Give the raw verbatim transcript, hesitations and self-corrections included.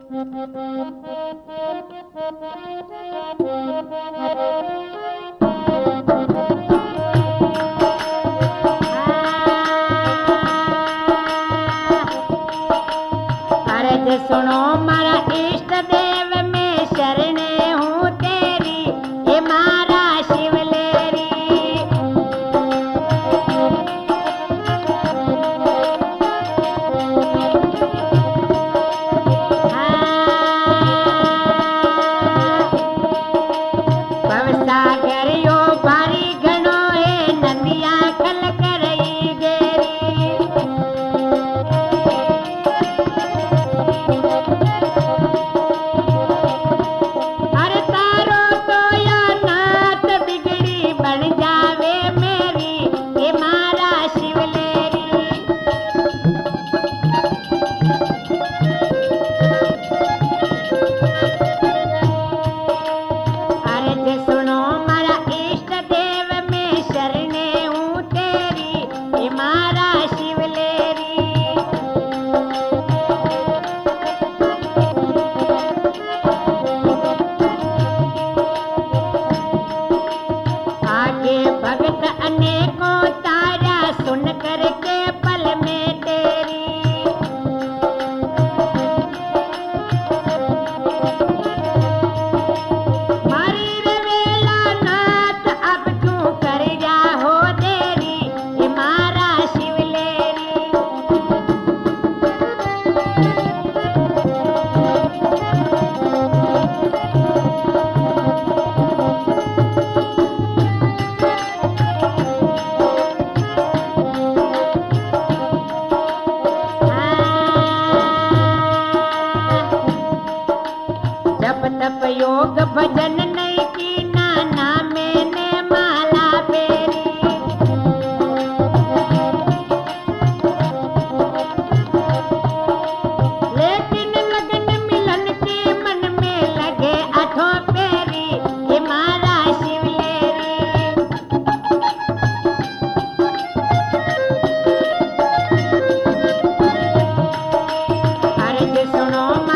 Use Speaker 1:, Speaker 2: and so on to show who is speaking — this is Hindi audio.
Speaker 1: अर्ज सुनो मारा इष्ट देव में शरणे हूँ तेरी, ये मारा शिवलेरी। भवसागर यो भारी घणो है, नदिया खल करई गेरी। अरे तारो तो या नात बिगड़ी बन जावे मेरी, ये मारा शिवलेरी। अर्ज सुनो मारा इष्ट देव में शरणे हूँ तेरी, ये मारा शिवलेरी। आगे भगत अनेकों तारा, सुन करके पल में तेरी। मारी रे वेला नाथ अब क्यों कर जा हो देरी, ये मारा शिवलेरी। जप तप योग भजन नहीं की, नाना मैंने माला बेरी। लेकिन लगन मिलन के मन में लगे आठों पेरी, ये मारा शिवलेरी। अर्ज सुनो